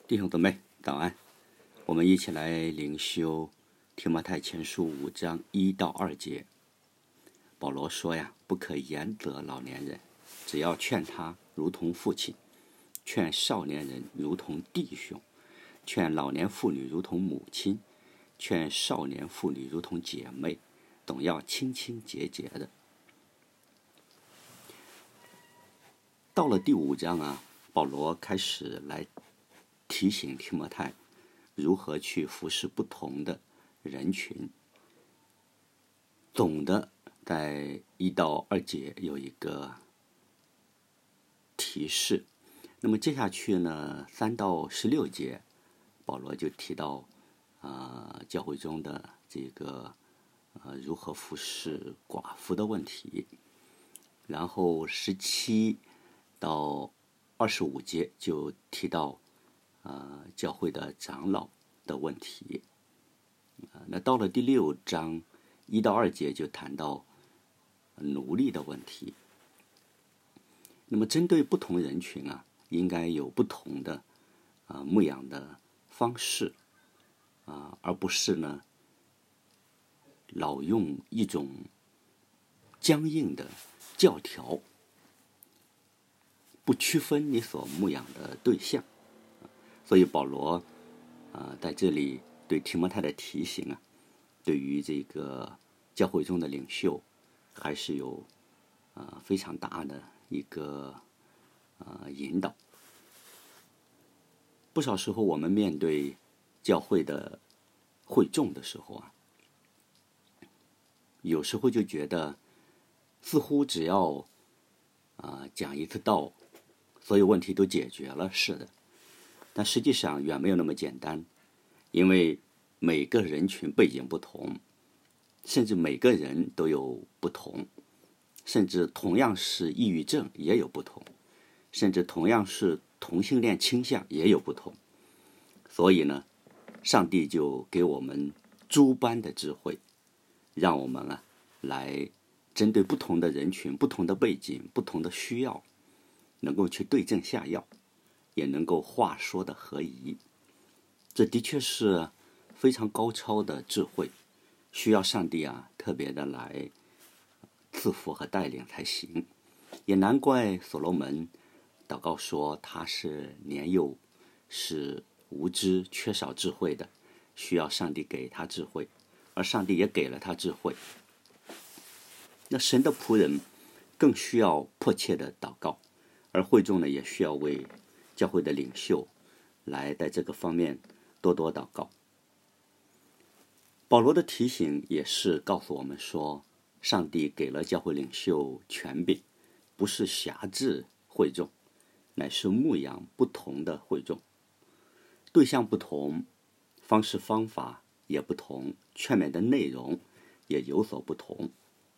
弟兄姊妹早安，我们一起来灵修提摩太前书5章1到2节。保罗说呀，不可严责老年人，只要劝他如同父亲，劝少年人如同弟兄，劝老年妇女如同母亲，劝少年妇女如同姐妹，总要清清洁洁的。到了第5章啊，保罗开始来提醒提摩太如何去服侍不同的人群。总的在1到2节有一个提示，那么接下去呢3到16节保罗就提到教会中的这个如何服侍寡妇的问题，然后17到25节就提到教会的长老的问题。那到了第6章1到2节就谈到奴隶的问题。那么针对不同人群啊，应该有不同的牧养的方式而不是呢老用一种僵硬的教条，不区分你所牧养的对象。所以保罗在这里对提摩太的提醒啊，对于这个教会中的领袖还是有非常大的一个引导。不少时候我们面对教会的会众的时候啊，有时候就觉得似乎只要讲一次道，所有问题都解决了似的。但实际上远没有那么简单，因为每个人群背景不同，甚至每个人都有不同，甚至同样是抑郁症也有不同，甚至同样是同性恋倾向也有不同。所以呢，上帝就给我们诸般的智慧，让我们来针对不同的人群、不同的背景、不同的需要，能够去对症下药，也能够话说的合宜。这的确是非常高超的智慧，需要上帝特别的来赐福和带领才行。也难怪所罗门祷告说他是年幼，是无知，缺少智慧的，需要上帝给他智慧，而上帝也给了他智慧。那神的仆人更需要迫切的祷告，而会众呢也需要为教会的领袖来在这个方面多多祷告。保罗的提醒也是告诉我们说，上帝给了教会领袖权柄，不是辖制会众，乃是牧养不同的会众，对象不同，方式方法也不同，劝勉的内容也有所不同。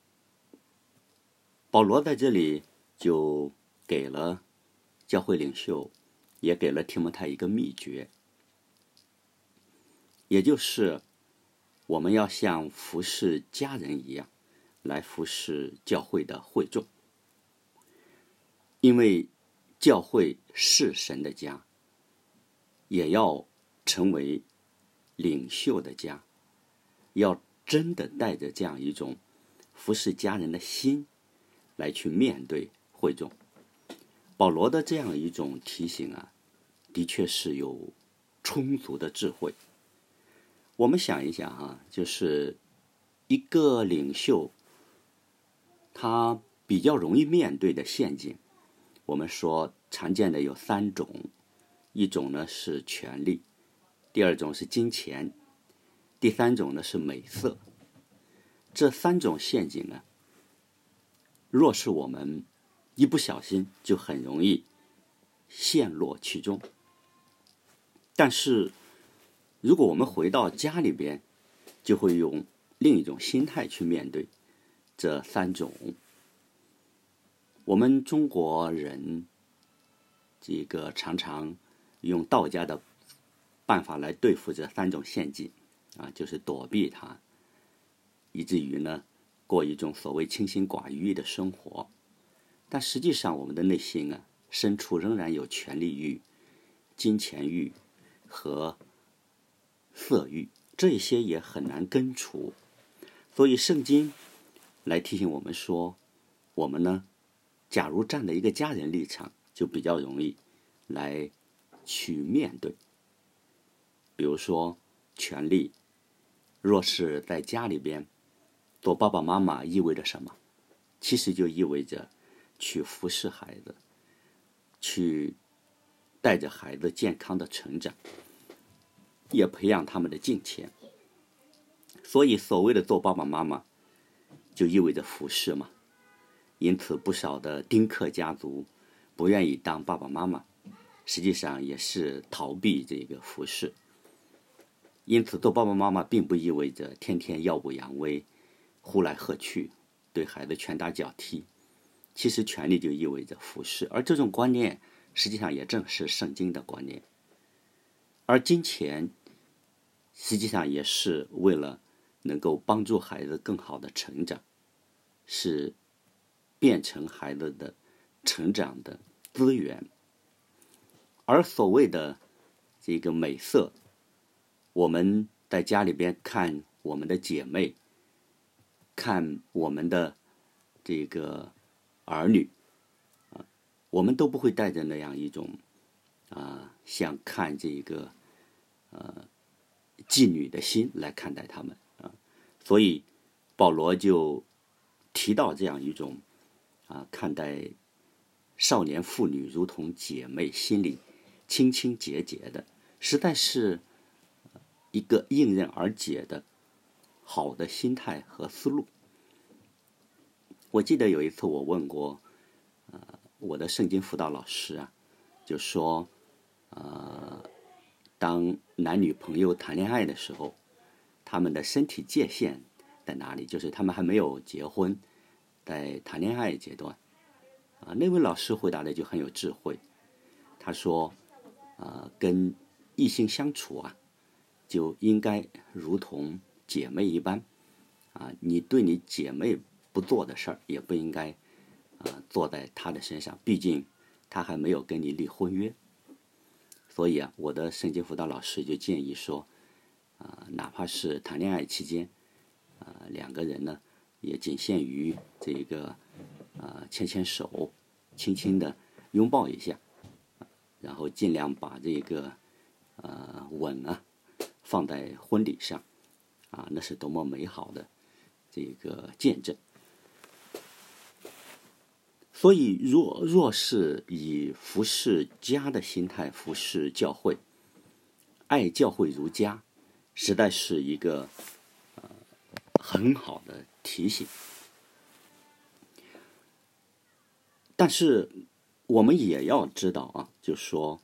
保罗在这里就给了教会领袖，也给了提摩太一个秘诀，也就是我们要像服侍家人一样来服侍教会的会众。因为教会是神的家，也要成为领袖的家，要真的带着这样一种服侍家人的心来去面对会众。保罗的这样一种提醒的确是有充足的智慧。我们想一想就是一个领袖他比较容易面对的陷阱，我们说常见的有3种，一种呢是权力，第2种是金钱，第3种呢是美色。这3种陷阱若是我们一不小心就很容易陷落其中。但是如果我们回到家里边，就会用另一种心态去面对这3种。我们中国人这个常常用道家的办法来对付这3种陷阱就是躲避它，以至于呢过一种所谓清心寡欲的生活。但实际上我们的内心深处仍然有权力欲、金钱欲、 和色欲，这些也很难根除。所以圣经来提醒我们说，我们呢，假如站在一个家人立场，就比较容易来去面对。比如说权力，若是在家里边做爸爸妈妈意味着什么？其实就意味着去服侍孩子，去带着孩子健康的成长，也培养他们的敬虔。所以所谓的做爸爸妈妈就意味着服侍嘛。因此不少的丁克家族不愿意当爸爸妈妈，实际上也是逃避这个服侍。因此做爸爸妈妈并不意味着天天耀武扬威，呼来喝去，对孩子拳打脚踢。其实权力就意味着服侍，而这种观念实际上也正是圣经的观念。而金钱实际上也是为了能够帮助孩子更好的成长，是变成孩子的成长的资源。而所谓的这个美色，我们在家里边看我们的姐妹，看我们的这个儿女，我们都不会带着那样一种像看这个妓女的心来看待他们所以保罗就提到这样一种看待少年妇女如同姐妹，心里清清洁洁的，实在是一个迎刃而解的好的心态和思路。我记得有一次我问过我的圣经辅导老师就说当男女朋友谈恋爱的时候，他们的身体界限在哪里？就是他们还没有结婚，在谈恋爱阶段那位老师回答的就很有智慧。他说跟异性相处就应该如同姐妹一般你对你姐妹不做的事儿，也不应该做在她的身上，毕竟她还没有跟你立婚约。所以我的圣经辅导老师就建议说哪怕是谈恋爱期间两个人呢也仅限于这个牵牵手，轻轻的拥抱一下，然后尽量把这个吻放在婚礼上那是多么美好的这个见证。所以若是以服侍家的心态服侍教会，爱教会如家，实在是一个很好的提醒。但是我们也要知道就是说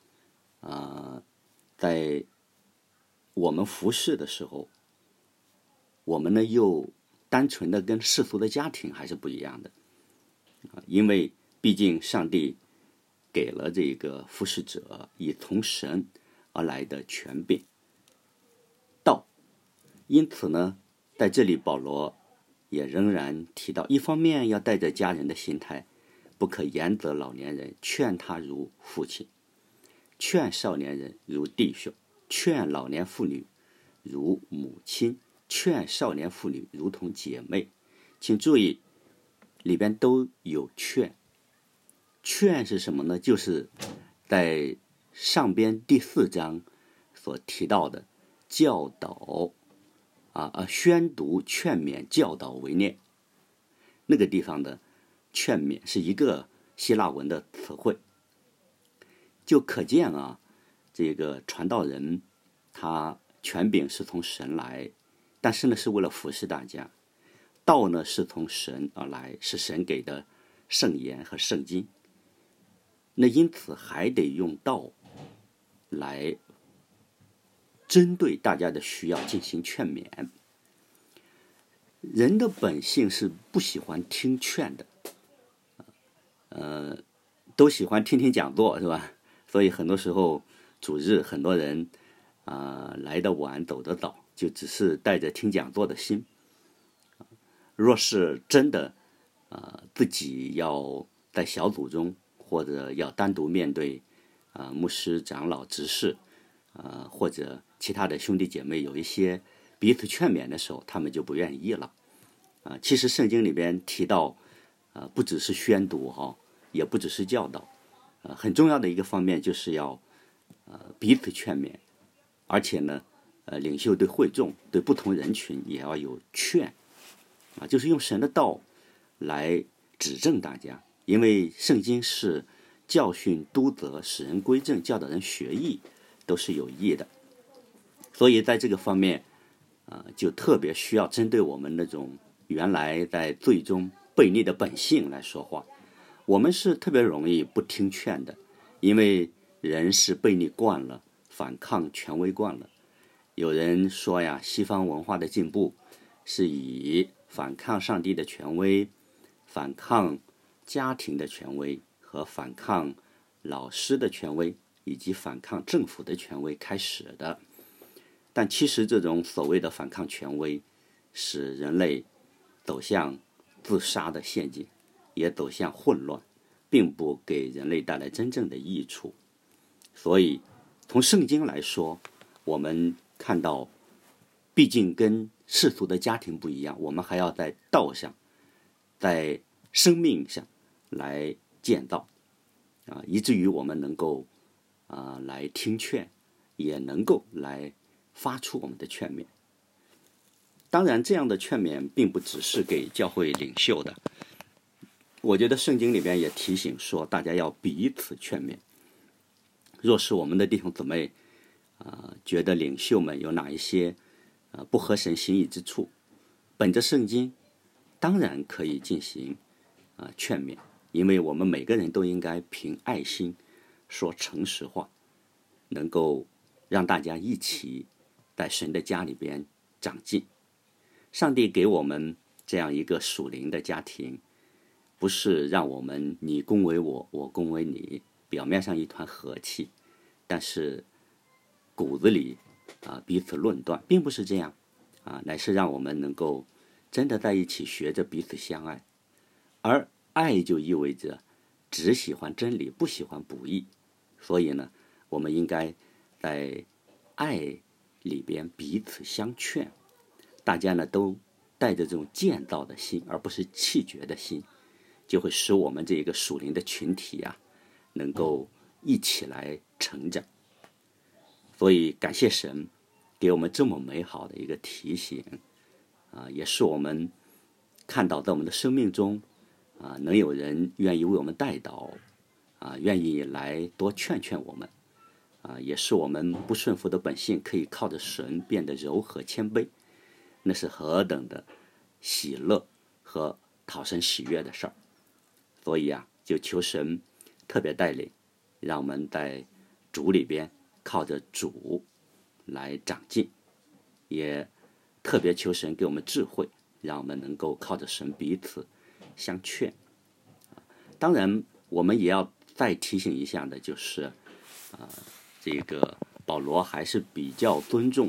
在我们服侍的时候，我们呢又单纯的跟世俗的家庭还是不一样的因为毕竟上帝给了这个服侍者以从神而来的权柄道。因此呢，在这里保罗也仍然提到，一方面要带着家人的心态，不可严责老年人，劝他如父亲，劝少年人如弟兄，劝老年妇女如母亲，劝少年妇女如同姐妹。请注意里边都有劝。劝是什么呢？就是在上边第4章所提到的教导宣读、劝勉、教导、为念，那个地方的劝勉是一个希腊文的词汇，就可见这个传道人他权柄是从神来，但是呢是为了服侍大家。道呢是从神而来，是神给的圣言和圣经。那因此还得用道来针对大家的需要进行劝勉。人的本性是不喜欢听劝的，都喜欢听听讲座，是吧？所以很多时候主日很多人来得晚走得早，就只是带着听讲座的心。若是真的自己要在小组中，或者要单独面对牧师、长老、执事或者其他的兄弟姐妹有一些彼此劝勉的时候，他们就不愿意了。其实圣经里边提到，不只是宣读也不只是教导，很重要的一个方面就是要彼此劝勉，而且呢，领袖对会众对不同人群也要有劝，就是用神的道来指正大家，因为圣经是教训、督责、使人归正、教导人学艺，都是有益的。所以在这个方面，就特别需要针对我们那种原来在罪中悖逆的本性来说话。我们是特别容易不听劝的，因为人是悖逆惯了，反抗权威惯了。有人说呀，西方文化的进步是以反抗上帝的权威、反抗家庭的权威和反抗老师的权威以及反抗政府的权威开始的。但其实这种所谓的反抗权威，使人类走向自杀的陷阱，也走向混乱，并不给人类带来真正的益处。所以从圣经来说，我们看到毕竟跟世俗的家庭不一样，我们还要在道上，在生命上来建造，以至于我们能够来听劝，也能够来发出我们的劝勉。当然这样的劝勉并不只是给教会领袖的，我觉得圣经里边也提醒说，大家要彼此劝勉。若是我们的弟兄姊妹觉得领袖们有哪一些不合神心意之处，本着圣经当然可以进行劝勉，因为我们每个人都应该凭爱心说诚实话，能够让大家一起在神的家里边长进。上帝给我们这样一个属灵的家庭，不是让我们你恭维我，我恭维你，表面上一团和气，但是骨子里彼此论断，并不是这样乃是让我们能够真的在一起学着彼此相爱。而爱就意味着只喜欢真理，不喜欢不义。所以呢，我们应该在爱里边彼此相劝，大家呢都带着这种建造的心，而不是弃绝的心，就会使我们这一个属灵的群体能够一起来成长。所以感谢神给我们这么美好的一个提醒也是我们看到在我们的生命中能有人愿意为我们代祷愿意来多劝劝我们也是我们不顺服的本性可以靠着神变得柔和谦卑，那是何等的喜乐和讨神喜悦的事儿。所以就求神特别带领，让我们在主里边靠着主来长进，也特别求神给我们智慧，让我们能够靠着神彼此相劝。当然我们也要再提醒一下的就是这个保罗还是比较尊重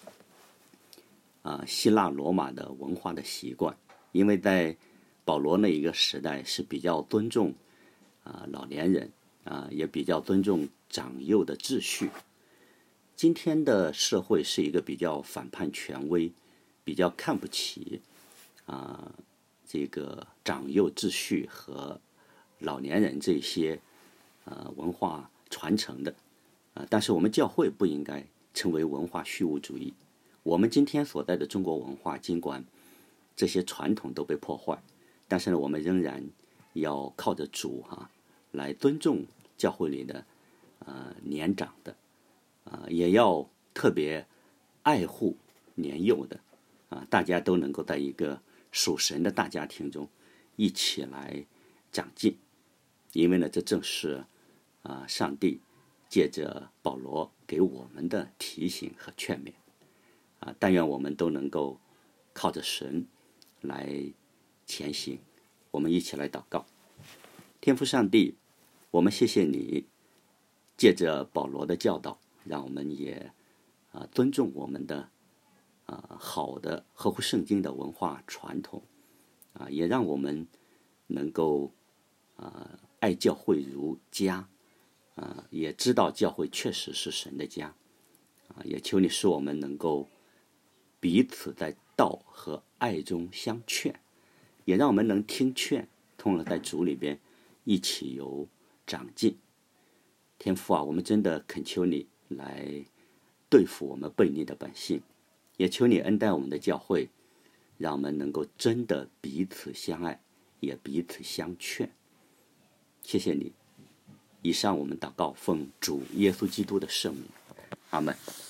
希腊罗马的文化的习惯，因为在保罗那一个时代是比较尊重老年人也比较尊重长幼的秩序。今天的社会是一个比较反叛权威，比较看不起这个长幼秩序和老年人这些文化传承的但是我们教会不应该成为文化虚无主义。我们今天所在的中国文化，尽管这些传统都被破坏，但是呢，我们仍然要靠着主来尊重教会里的年长的也要特别爱护年幼的大家都能够在一个属神的大家庭中一起来长进。因为呢，这正是上帝借着保罗给我们的提醒和劝勉但愿我们都能够靠着神来前行。我们一起来祷告。天父上帝，我们谢谢你借着保罗的教导，让我们也尊重我们的好的合乎圣经的文化传统也让我们能够爱教会如家也知道教会确实是神的家， 也求你使我们能够彼此在道和爱中相劝，也让我们能听劝，从而在主里边一起有长进。天父啊，我们真的恳求你来对付我们悖逆的本性，也求你恩待我们的教会，让我们能够真的彼此相爱，也彼此相劝。谢谢你。以上我们祷告，奉主耶稣基督的圣名，阿们。